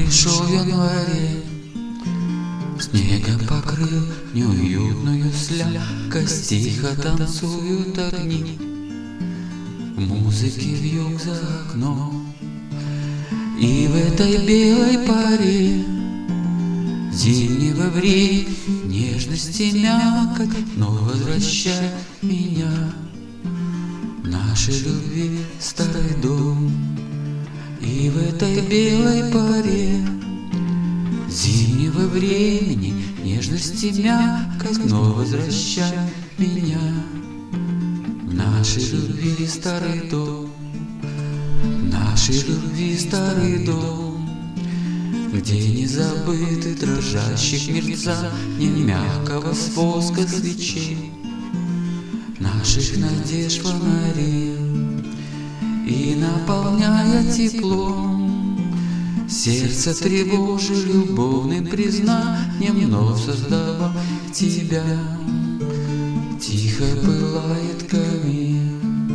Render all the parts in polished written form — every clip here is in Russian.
Пришел в январе, снегом покрыл неуютную слякость, тихо танцуют огни, в музыке вьюг за окном. И в этой белой паре зимнего времени нежности мякоть вновь возвращает меня в нашей любви старый дом. И в этой белой паре зимнего времени нежности мякоть вновь возвращает меня в нашей любви старый дом. Нашей любви старый дом, где не забыты дрожащих мерцаний мягкого с воска свечей, наших надежд фонари. И наполняя теплом сердце тревожи любовным признанием, вновь создавая тебя, тихо пылает камин.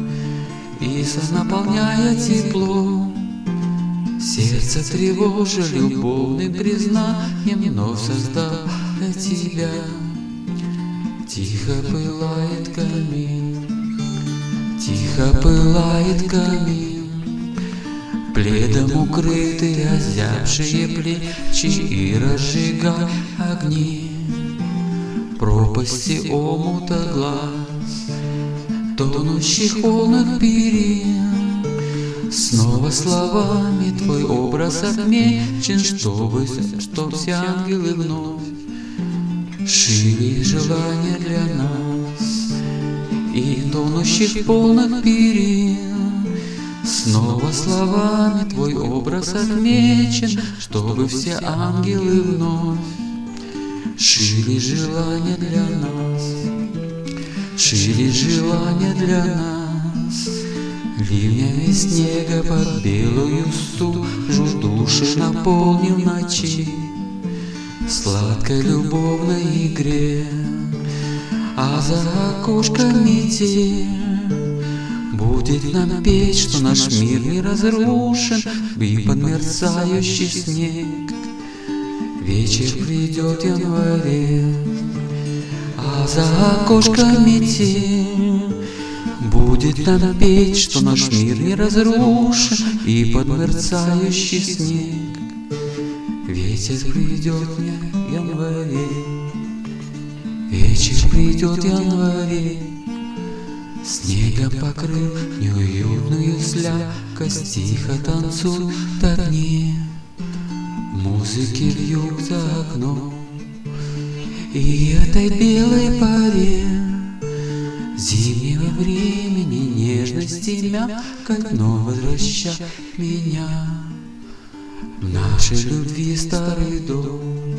И наполняя теплом сердце тревожи любовным признанием, вновь создавая тебя, тихо пылает камин. Тихо пылает камин, пледом укрытые озябшие плечи, и разжигая огни пропасти омута глаз, тонущих волнах перин. Снова словами твой образ отмечен, чтоб все ангелы вновь шили желания для нас. И тонущих волнах перин снова словами твой образ отмечен, чтобы все ангелы вновь шили желания для нас, шили желания для нас. Ливнями снега под белую стужу души наполнил ночи сладкой любовной игре. А за окошками метель будет нам петь, что наш мир не разрушен, и под мерцающий снег вечер придет в январе. А за окошками метель будет нам петь, что наш мир не разрушен, и под мерцающий снег вечер придет в январе. Вечер придет в январе, снегом покрыл неуютную слякость, тихо танцуют огни, музыки вьюг за окном. И этой белой паре зимнего времени нежности мягкоть вновь возвращает меня в нашей любви старый дом.